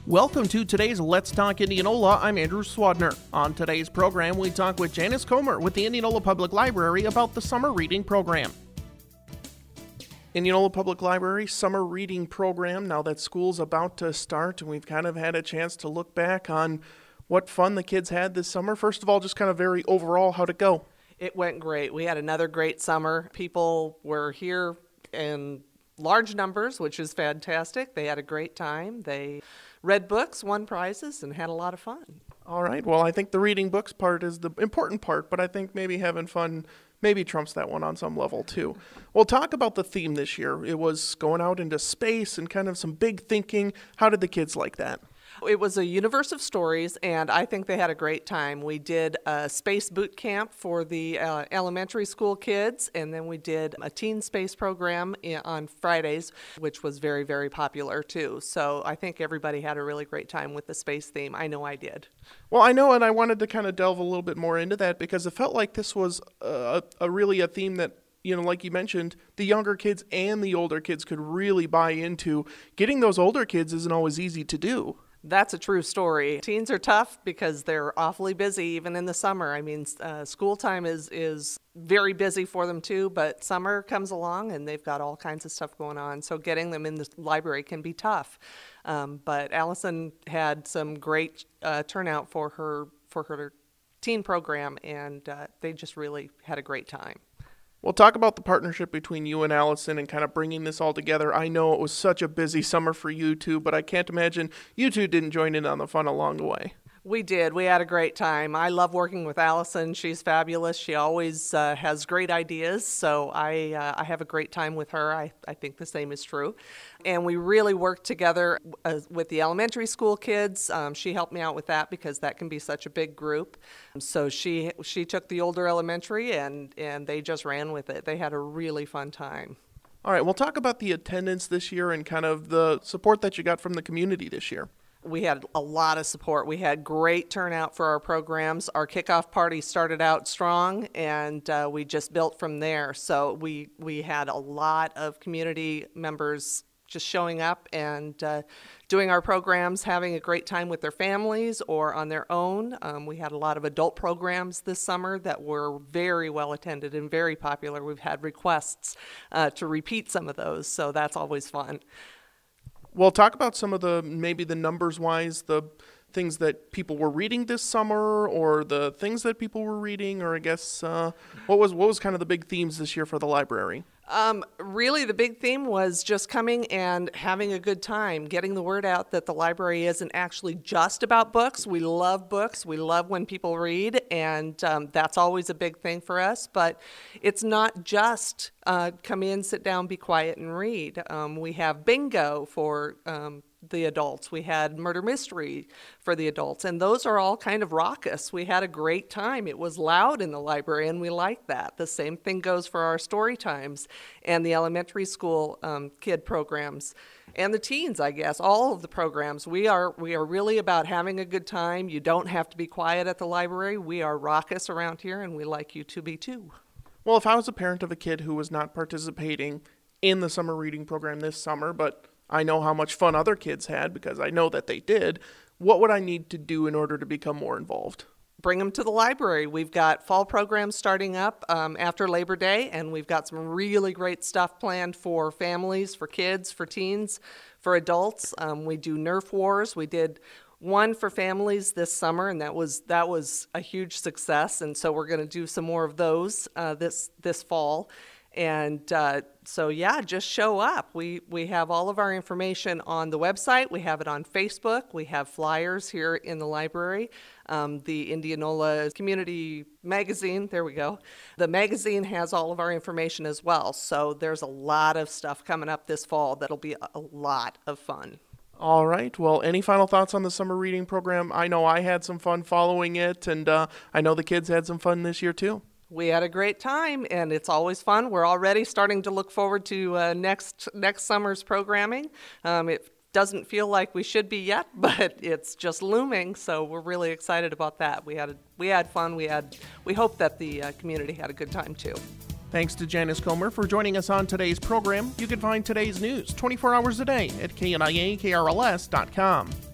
Welcome to today's Let's Talk Indianola. I'm Andrew Swadner. On today's program, we talk with Janice Comer with the Indianola Public Library about the summer reading program. Indianola Public Library summer reading program, now that school's about to start, and we've kind of had a chance to look back on what fun the kids had this summer. First of all, just kind of very overall, how'd it go? It went great. We had another great summer. People were here in large numbers, which is fantastic. They had a great time. They read books, won prizes, and had a lot of fun. All right. Well, I think the reading books part is the important part, but I think maybe having fun maybe trumps that one on some level too. We'll talk about the theme this year. It was going out into space and kind of some big thinking. How did the kids like that? It was a universe of stories, and I think they had a great time. We did a space boot camp for the elementary school kids, and then we did a teen space program on Fridays, which was very, very popular too. So I think everybody had a really great time with the space theme. I know I did. Well, I know, and I wanted to kind of delve a little bit more into that because it felt like this was really a theme that, you know, like you mentioned, the younger kids and the older kids could really buy into. Getting those older kids isn't always easy to do. That's a true story. Teens are tough because they're awfully busy even in the summer. I mean, school time is very busy for them too, but summer comes along and they've got all kinds of stuff going on. So getting them in the library can be tough. But Allison had some great turnout for her teen program, and they just really had a great time. We'll talk about the partnership between you and Allison and kind of bringing this all together. I know it was such a busy summer for you two, but I can't imagine you two didn't join in on the fun along the way. We did. We had a great time. I love working with Allison. She's fabulous. She always has great ideas, so I have a great time with her. I think the same is true. And we really worked together with the elementary school kids. She helped me out with that because that can be such a big group. So she took the older elementary, and they just ran with it. They had a really fun time. All right, we'll talk about the attendance this year and kind of the support that you got from the community this year. We had a lot of support. We had great turnout for our programs. Our kickoff party started out strong, and we just built from there. So we had a lot of community members just showing up and doing our programs, having a great time with their families or on their own. We had a lot of adult programs this summer that were very well attended and very popular. We've had requests to repeat some of those, so that's always fun. Well, talk about some of the, maybe the numbers-wise, the things that people were reading this summer or the things that people were reading, or I guess what was kind of the big themes this year for the library? Really, the big theme was just coming and having a good time, getting the word out that the library isn't actually just about books. We love books. We love when people read, and that's always a big thing for us. But it's not just come in, sit down, be quiet, and read. We have bingo for the adults. We had murder mystery for the adults, and those are all kind of raucous. We had a great time. It was loud in the library, and we liked that. The same thing goes for our story times and the elementary school kid programs and the teens, I guess. All of the programs. We are really about having a good time. You don't have to be quiet at the library. We are raucous around here, and we like you to be too. Well, if I was a parent of a kid who was not participating in the summer reading program this summer, but I know how much fun other kids had because I know that they did, what would I need to do in order to become more involved? Bring them to the library. We've got fall programs starting up after Labor Day, and we've got some really great stuff planned for families, for kids, for teens, for adults. We do Nerf Wars. We did one for families this summer, and that was a huge success, and so we're going to do some more of those this fall. And so, yeah, just show up. We have all of our information on the website. We have it on Facebook. We have flyers here in the library. The Indianola Community Magazine, there we go. The magazine has all of our information as well. So there's a lot of stuff coming up this fall that'll be a lot of fun. All right. Well, any final thoughts on the summer reading program? I know I had some fun following it, and I know the kids had some fun this year too. We had a great time, and it's always fun. We're already starting to look forward to next summer's programming. It doesn't feel like we should be yet, but it's just looming, so we're really excited about that. We had fun. We hope that the community had a good time too. Thanks to Janice Comer for joining us on today's program. You can find today's news 24 hours a day at KNIAKRLS.com.